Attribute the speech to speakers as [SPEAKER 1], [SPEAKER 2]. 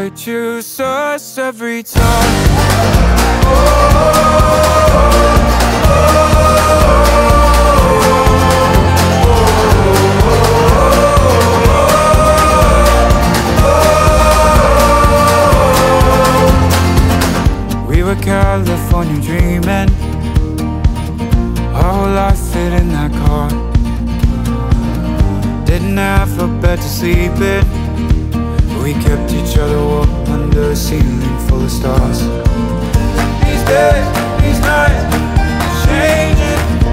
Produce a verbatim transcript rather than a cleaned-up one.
[SPEAKER 1] would choose us every time. We were California dreaming, our whole life fit in that car. Didn't have a bed to sleep in, we kept each other warm under a ceiling full of stars. These days, these nights change.